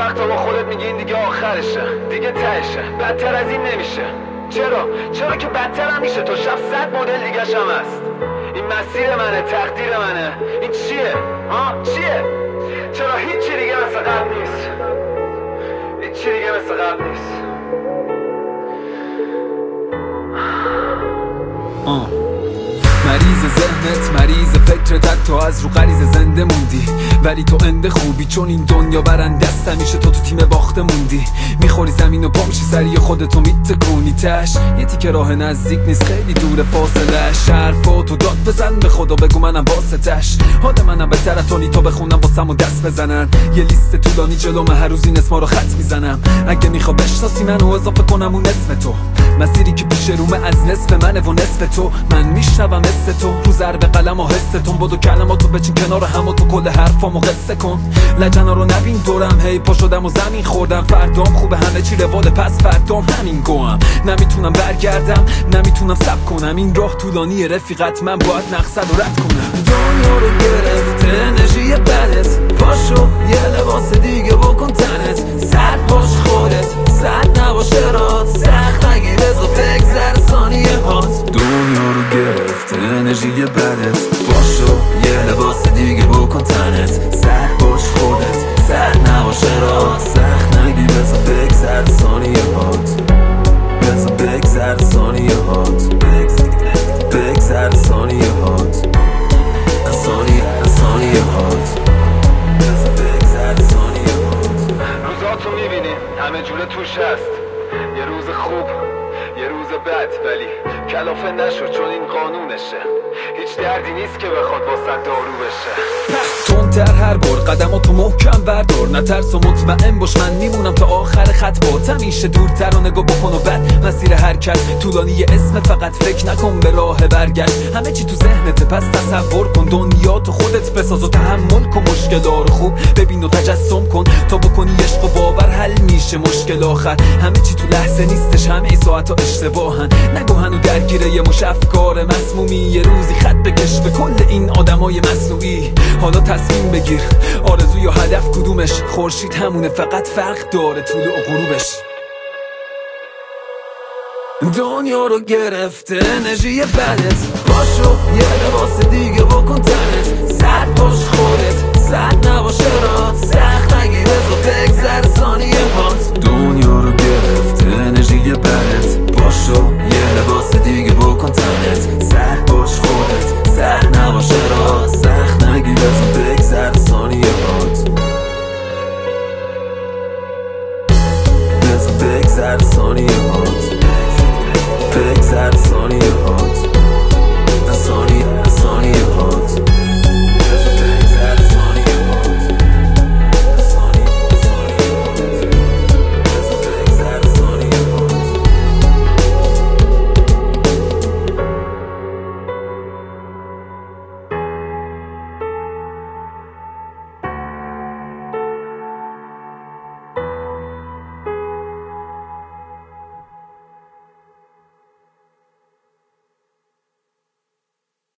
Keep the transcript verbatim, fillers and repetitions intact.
وقتا با خودت میگی این دیگه آخرشه، دیگه تهشه، بدتر از این نمیشه. چرا؟ چرا که بدتر هم میشه. تو شب صد مدل دیگه شم هست. این مسیر منه، تقدیر منه. این چیه؟ ها؟ چیه؟ چرا هیچی دیگه مثل قبل نیست؟ هیچی دیگه مثل قبل نیست. آه. مریض ذهنت، مریض فکرت، تو از رو غریزه زنده موندی، ولی تو انده خوبی چون این دنیا برنده است. همیشه تو تو تیم باخته موندی، میخوری زمین و پا میشی سری خودتو میتکونی تش. یه تیکه راه نزدیک نیست، خیلی دور فاصله. حرفاتو داد بزن به خدا، بگو منم واسطش. حال منم بهتر از تونی تو بخونم واسم و دست بزنن. یه لیست طولانی جلوم هر روز این اسما رو خط میزنم. اگه میخوا بشناسی منو اضافه کنم اون اسم تو، مسیری که پیش رومه از نصف منه و نصف تو. من میشنوم حس تو رو ضرب قلم و حستون. بدو کلماتو بچین کنار هم و تو کل حرفامو قصه کن. لجنا رو نبین دورم، هی پا شدم و زمین خوردم. فردام خوبه همه چی رواله، پس فردام همین گوام. نمیتونم برگردم، نمیتونم سب کنم. این راه طولانی رفیقت، من باید نقصد رو رد کنم. دنیا رو گرفته انرژی بدت، پاشو یه لباس دیگه بکن تنت. سرد باش خودت، سرد نباشه رات، سخت نگیر بزا بگذر ثانیه هات. دنیا رو گرفته انرژی بدت، پاشو یه لباس دیگه بکن تنت. سرد باش خودت، سرد نباشه رات، سخت نگیر بزا بگذر ثانیه هات. بزا بگذر ثانیه هات، بگذر ثانیه هات، ثانیه ثانیه هات، بگذر ثانیه هات. روزاتو میبینی همه جوره توش هست. یه روز خوب، یه روز بد، ولی کلافه نشو چون این قانونشه. هیچ دردی نیست که بخواد واسه دارو بشه. تندتر هر بار قدماتو محکم بردار، نترس و مطمئن باش من میمونم تا آخر خط. بات همیشه دورتر و نگاه بکن و بعد مسیر حرکت طولانی اسم. فقط فکر نکن به راه برگشت، همه چی تو ذهنته. پس تصور کن دنیا تو خودت بساز و تحمل کن. مشکل‌ها رو خوب ببین و تجسم کن تا بکنی عشق و باور حل میشه مشکل آخر. همه چی تو لحظه نیستش، همه ساعت‌ها اشتباهن. نگو هنو درگیره یه مش افکار مسمومی. یه روزی خط بکش به کل این آدمای مصنوعی. حالا تصمیم بگیر آرزو یا هدف کدومش. خورشید همونه، فقط فرق داره طول و غروبش. دنیا رو گرفته انرژی بدت، پاشو یه لباس دیگه بکن تنت. سرد باش خودت، سرد نباشه رات، سخت نگیر بزا بگذر ثانیه هات. دنیا رو گرفته انرژی بدت، پاشو یه لباس دیگه بکن تنت. سرد باش خودت، سرد نباشه رات، سخت نگیر بزا بگذر ثانیه هات. بزا بگذر ثانیه هات، بگذر